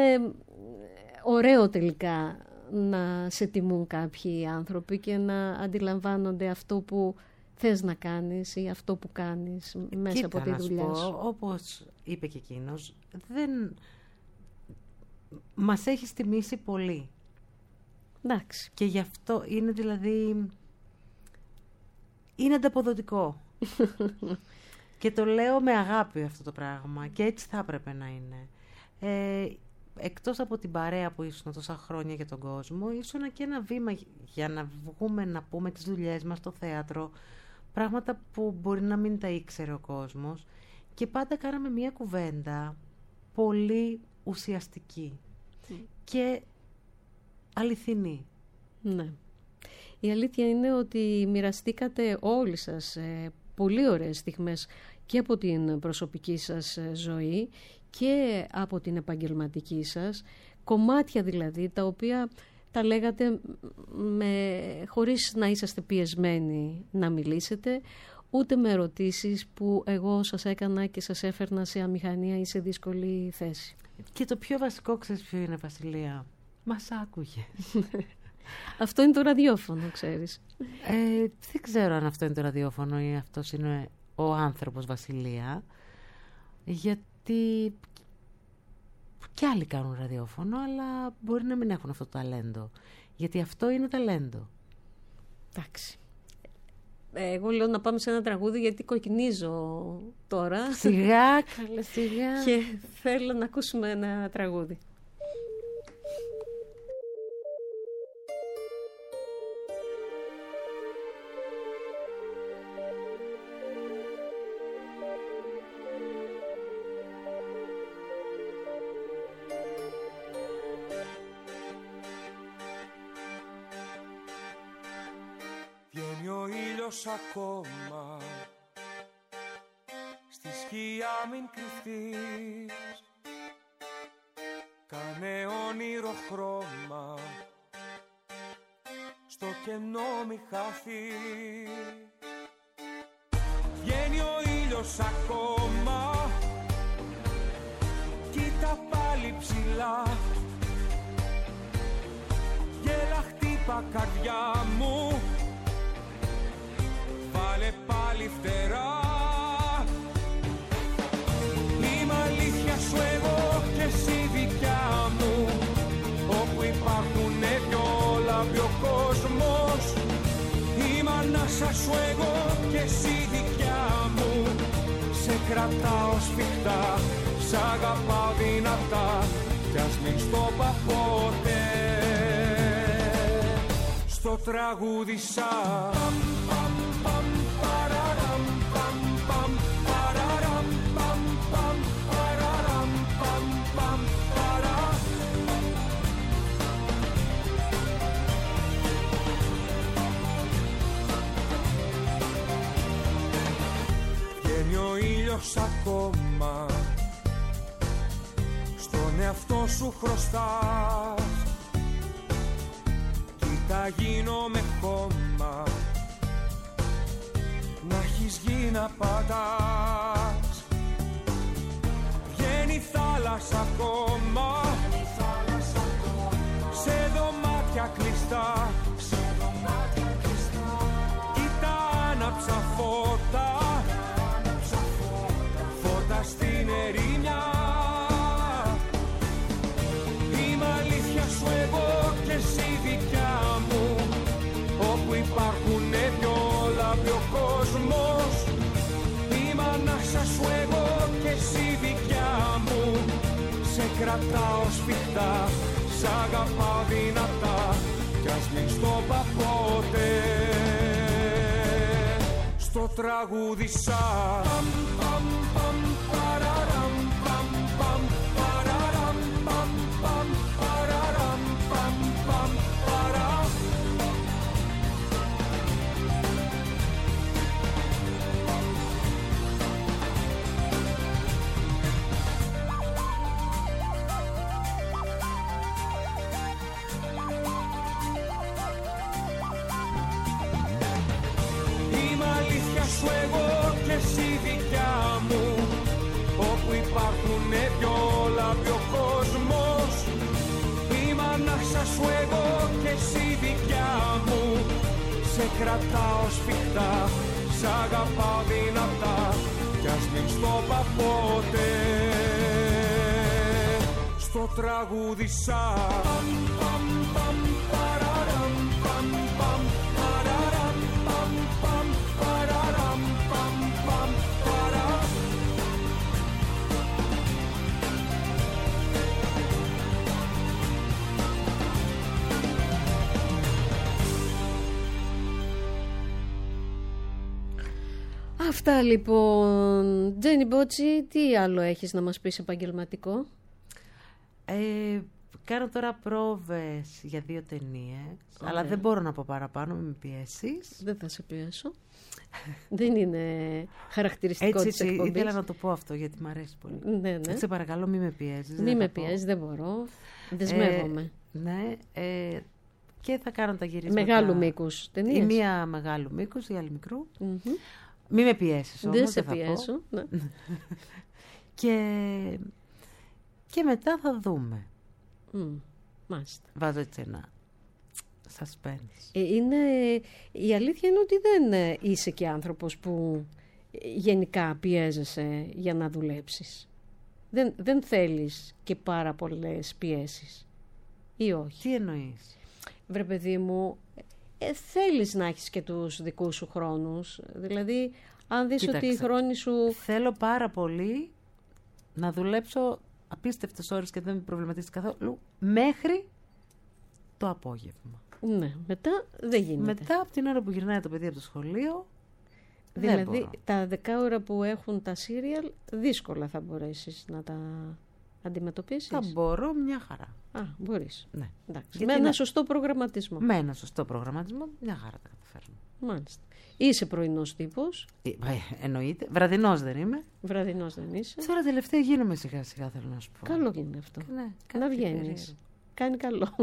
ωραίο τελικά να σε τιμούν κάποιοι άνθρωποι και να αντιλαμβάνονται αυτό που θες να κάνεις ή αυτό που κάνεις μέσα Κοίτα, από τη δουλειά να σου σου. πω, όπως είπε και εκείνος, δεν... μας έχει τιμήσει πολύ. Εντάξει. Και γι' αυτό είναι δηλαδή... είναι ανταποδοτικό. Και το λέω με αγάπη αυτό το πράγμα και έτσι θα έπρεπε να είναι. Ε, εκτός από την παρέα που ήσουν τόσα χρόνια για τον κόσμο, ήσουν και ένα βήμα για να βγούμε να πούμε τις δουλειές μας στο θέατρο, πράγματα που μπορεί να μην τα ήξερε ο κόσμος, και πάντα κάναμε μια κουβέντα πολύ ουσιαστική mm. και αληθινή. Ναι. Η αλήθεια είναι ότι μοιραστήκατε όλοι σας ε, πολύ ωραίες στιγμές και από την προσωπική σας ζωή και από την επαγγελματική σας, κομμάτια δηλαδή τα οποία τα λέγατε με, χωρίς να είσαστε πιεσμένοι να μιλήσετε, ούτε με ερωτήσεις που εγώ σας έκανα και σας έφερνα σε αμηχανία ή σε δύσκολη θέση. Και το πιο βασικό, ξέρεις ποιο είναι, Βασιλεία? Μας άκουγε. Αυτό είναι το ραδιόφωνο, ξέρεις. Ε, δεν ξέρω αν αυτό είναι το ραδιόφωνο ή αυτός είναι ο άνθρωπος, Βασιλεία, γιατί κι άλλοι κάνουν ραδιόφωνο, αλλά μπορεί να μην έχουν αυτό το ταλέντο, γιατί αυτό είναι ταλέντο. Εντάξει. Εγώ λέω να πάμε σε ένα τραγούδι, γιατί κοκκινίζω τώρα. Σιγά, καλέ, σιγά. Και θέλω να ακούσουμε ένα τραγούδι. Ακόμα στη σκιά μην κρυφτείς, κάνε όνειρο χρώμα, στο κενό μη χαθείς. Βγαίνει ο ήλιος ακόμα, κοίτα πάλι ψηλά, γέλα χτύπα καρδιά μου, βάλε πάλι φτερά. Είμαι αλήθεια σου εγώ και εσύ δικιά μου, όπου υπάρχουνε δυο λάμπει ο κόσμος. Είμαι ανάσα σου εγώ και εσύ δικιά μου, σε κρατάω σφιχτά, σ' αγαπάω δυνατά, κι ας μην στο πα ποτέ. Στο τραγούδι σαν ακόμα, στον εαυτό σου χρωστάς, κοίτα γίνομαι χώμα, να έχεις γη να πατάς. Βγαίνει θάλασσα ακόμα, σε δωμάτια κλειστά, κοίτα άναψα φώτα, στην ερήμια. Είμαι αλήθεια σου εγώ και εσύ δικιά μου, όπου υπάρχουνε δυο λάμπει ο κόσμος. Είμαι ανάσα σου εγώ και εσύ δικιά μου, σε κρατάω σφιχτά, σ' αγαπάω δυνατά, κι ας μην στο πα ποτέ. Στο τραγούδι σαν σου εγώ και εσύ δικιά μου, όπου υπάρχουνε δυο λάμπει ο κόσμος. Είμαι ανάσα σου εγώ και εσύ δικιά μου, σε κρατάω σφιχτά, σ' αγαπάω δυνατά, κι ας μην στο πα ποτέ. Στο τραγούδι σαν Pam, Αυτά λοιπόν. Τζένι Μπότσι, τι άλλο έχεις να μας πεις επαγγελματικό? Ε, κάνω τώρα πρόβες για δύο ταινίες, αλλά δεν μπορώ να πω παραπάνω, μην με πιέσεις. Δεν θα σε πιέσω. Δεν είναι χαρακτηριστικό έτσι, της εκπομπής. Ήθελα να το πω αυτό γιατί μου αρέσει πολύ. Ναι, ναι. Έτσι, παρακαλώ, μην με πιέζεις. Μην με πιέζεις, δεν μπορώ. Δεσμεύομαι. Ε, ναι, ε, και θα κάνω τα γυρίσματα. Μεγάλου μήκους ταινίες. Η μία μεγάλου μήκους, η άλλη μικρού. Mm-hmm. Μην με πιέσεις όμως. Δεν σε πιέσω. Ναι. και, και μετά θα δούμε. Mm, μάλιστα. Βάζω έτσι ένα suspense. Ε, είναι, η αλήθεια είναι ότι δεν είσαι και άνθρωπος που γενικά πιέζεσαι για να δουλέψεις. Δεν, δεν θέλεις και πάρα πολλές πιέσεις. Ή όχι? Τι εννοείς? Βρε παιδί μου, ε, θέλεις να έχεις και τους δικούς σου χρόνους. Δηλαδή, αν δεις Κοίταξε, ότι οι χρόνοι σου... Θέλω πάρα πολύ να δουλέψω απίστευτες ώρες και δεν με προβληματίζει καθόλου μέχρι το απόγευμα. Ναι, μετά δεν γίνεται. Μετά από την ώρα που γυρνάει το παιδί από το σχολείο, δηλαδή τα δεκάωρα που έχουν τα σύριαλ δύσκολα θα μπορέσεις να τα αντιμετωπίσεις. Θα μπορώ μια χαρά. Α, μπορείς. Ναι. Εντάξει, με ένα να... σωστό προγραμματισμό. Με ένα σωστό προγραμματισμό μια χαρά τα καταφέρνω. Μάλιστα. Είσαι πρωινός τύπος? Ε, εννοείται. Βραδινός δεν είμαι. Βραδινός δεν είσαι. Τώρα τελευταία γίνομαι σιγά σιγά, θέλω να σου πω. Καλό είναι αυτό. Ναι, να βγαίνεις. Κάνει καλό.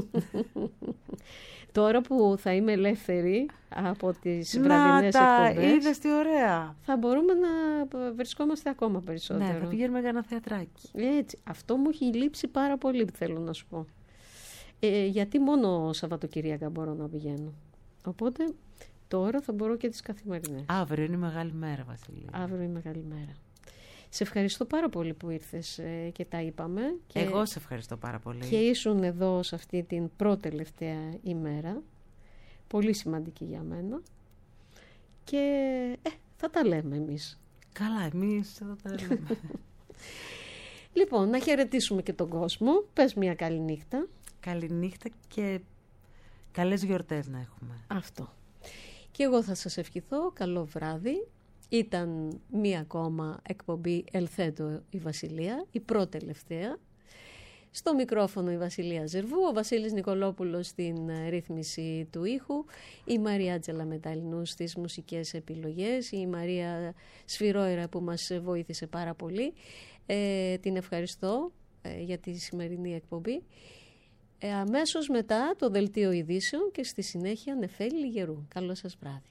Τώρα που θα είμαι ελεύθερη από τις βραδινές εκπομπές, είδες τι ωραία, θα μπορούμε να βρισκόμαστε ακόμα περισσότερο. Ναι, θα πηγαίνουμε για ένα θεατράκι. Έτσι. Αυτό μου έχει λείψει πάρα πολύ, θέλω να σου πω. Ε, γιατί μόνο Σαββατοκυριακά μπορώ να πηγαίνω. Οπότε τώρα θα μπορώ και τις καθημερινές. Αύριο είναι η μεγάλη μέρα, Βασιλεία. Αύριο είναι η μεγάλη μέρα. Σε ευχαριστώ πάρα πολύ που ήρθες ε, και τα είπαμε. Και, εγώ σε ευχαριστώ πάρα πολύ. Και ήσουν εδώ σε αυτή την πρώτη-τελευταία ημέρα. Πολύ σημαντική για μένα. Και ε, θα τα λέμε εμείς. Καλά, εμείς θα τα λέμε. Λοιπόν, να χαιρετήσουμε και τον κόσμο. Πες μια καλή νύχτα. Καλή νύχτα και καλές γιορτές να έχουμε. Αυτό. Και εγώ θα σας ευχηθώ καλό βράδυ. Ήταν μία ακόμα εκπομπή Ελθέτω η Βασιλεία, η πρώτη τελευταία. Στο μικρόφωνο η Βασιλεία Ζερβού, ο Βασίλης Νικολόπουλος στην ρύθμιση του ήχου, η Μαριάτζελα Μεταλλινού στις μουσικές επιλογές, η Μαρία Σφυρόιρα που μας βοήθησε πάρα πολύ. Ε, την ευχαριστώ ε, για τη σημερινή εκπομπή. Ε, αμέσως μετά το Δελτίο Ειδήσεων και στη συνέχεια Νεφέλη Λιγερού. Καλό σας βράδυ.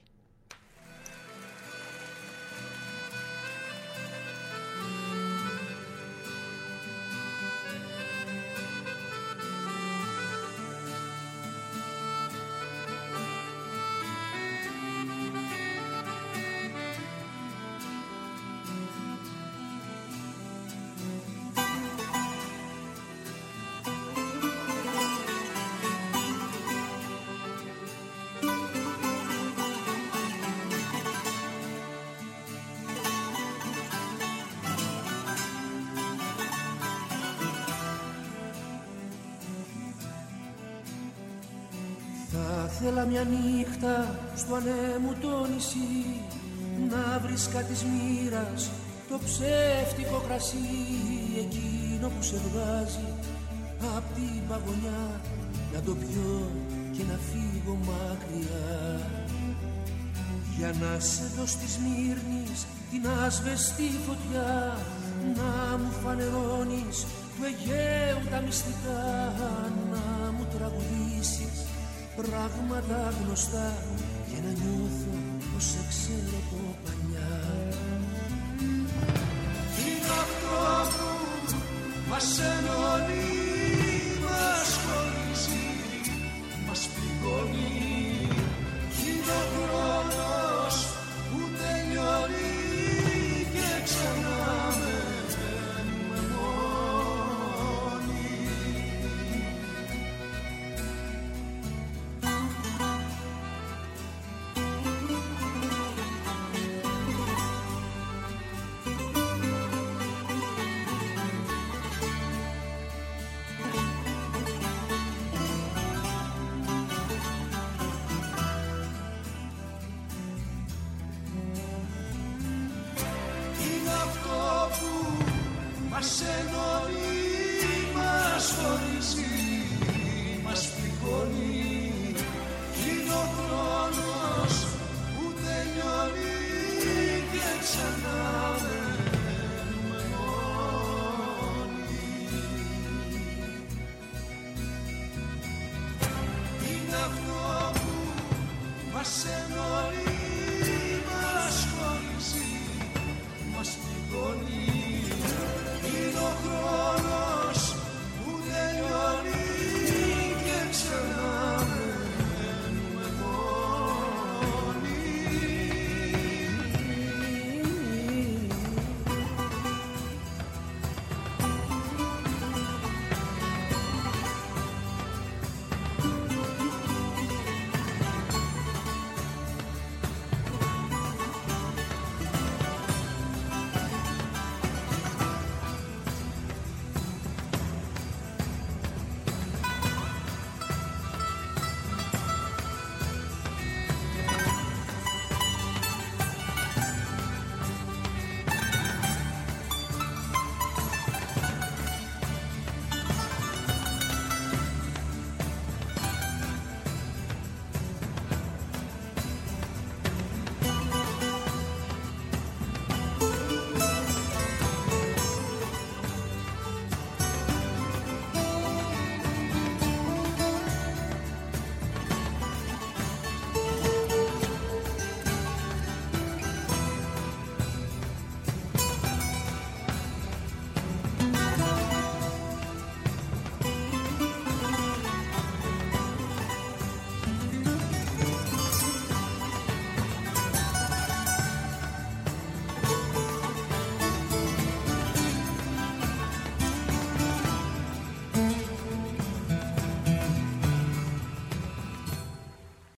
Θέλα μια νύχτα στο ανέμου το νησί, να βρίσκα της μοίρας το ψεύτικο κρασί, εκείνο που σε βγάζει απ' την παγωνιά, να το πιω και να φύγω μακριά. Για να σε δω στη Σμύρνης την άσβεστη φωτιά, να μου φανερώνεις του Αιγαίου τα μυστικά, να μου τραγουδήσεις πράγματα γνωστά και να νιώθω πως σε ξέρω από παλιά. Είναι αυτό που μας ενώνει, μας χωρίζει, μας πληγώνει. Είναι ο χρόνος που τελειώνει και ξανά με μένουμε μόνοι. μας ενώνει, μας χωρίζει, μας πληγώνει. Είναι ο χρόνος που τελειώνει και ξανά μένουμε μόνοι. Είναι αυτό που μας ενώνει, μας χωρίζει, μας πληγώνει.